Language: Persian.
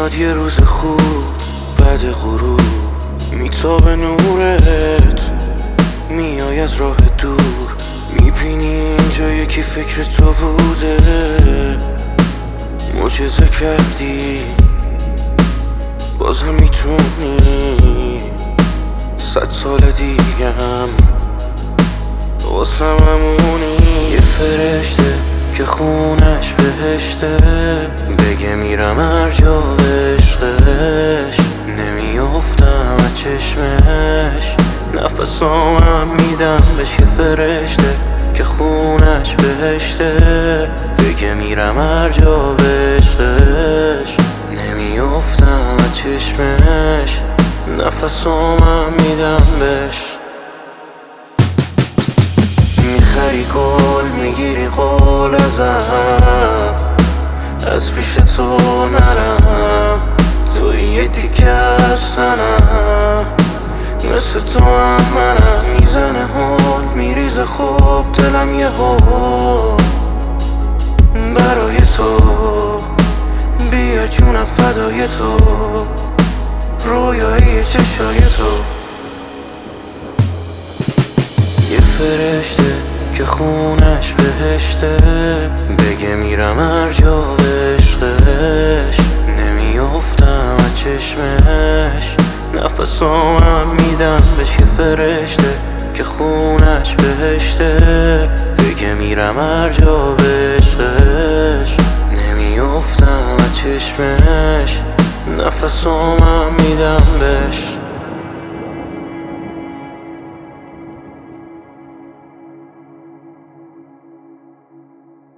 میاد یه روز خوب بعد غروب، میتابه نورت، میای از راه دور، میبینی اینجا یکی فکر تو بوده، معجزه کردی بازم میتونی 100 سال دیگم واسم همونی. یه فرشته که خونش بهشته، بگه میرم هر جا عشقش، نمیافتم از چشمش، نفسامم میدم بهش. یه فرشته که خونش بهشته، بگه میرم هر جا عشقش، نمیافتم از چشمش، نفسامم میدم بهش. میخری گل میگیری قول ازم، از پیش تو نرم، توی یه تیکه از تنم، مثل تو هم منم. میزنه هول میریزه خوب دلم یه هول برای تو، بیا جونم فدای تو، رویایی چشای تو. یه فرشته که خونش بهشته، بگه میرم هر جا عشقش، نمیافتم از چشمش، نفسامم میدم بهش. یه فرشته که خونش بهشته، بگه میرم هر جا عشقش، نمیافتم از چشمش، نفسامم میدم بهش.